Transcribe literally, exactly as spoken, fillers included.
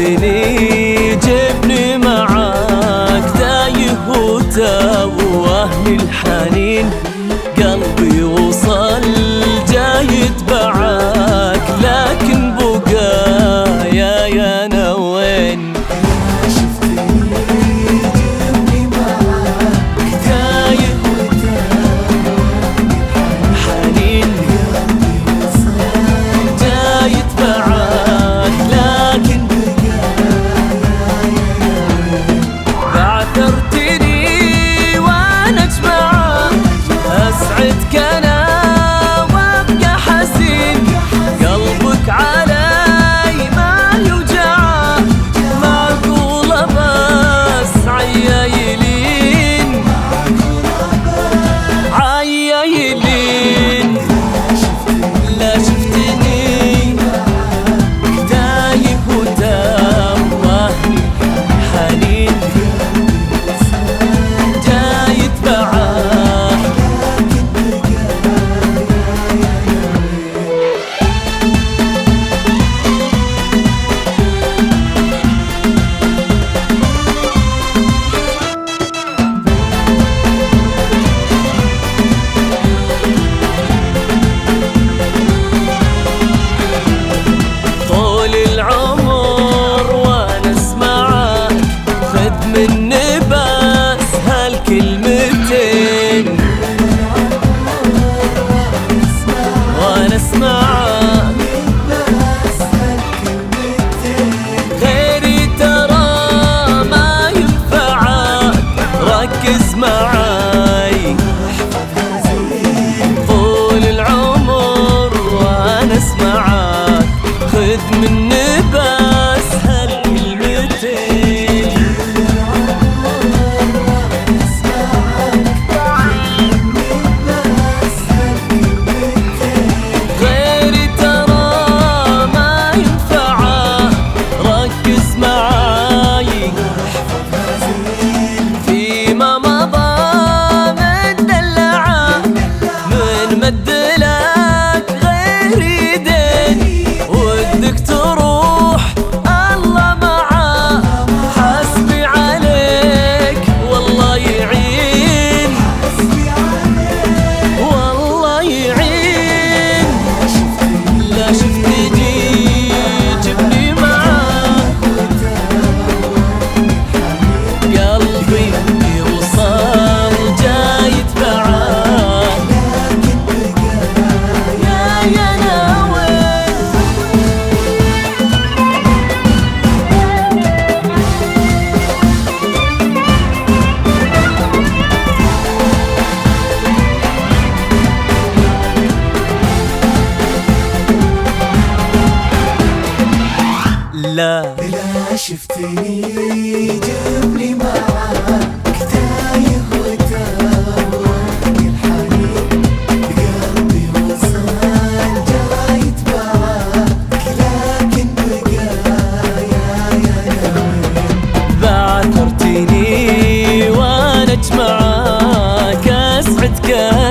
شفتني جبني معاك تايه وتوهني الحنين، قلبي وصل جاي يتبعك لكن بقايا يا نوين. مني بس هالكلمتين وانا اسمعك، غيري ترى ما ينفعك، ركز معاي طول العمر وانا اسمعك، خذ مني بس هالكلمتين. لا لا شفتني جبني معاك تايه وتوهني الحنين، قلبي وصل جاي يتبعك لكن بقايا يا نوين. بعثرتني وانا اجمعك اسعد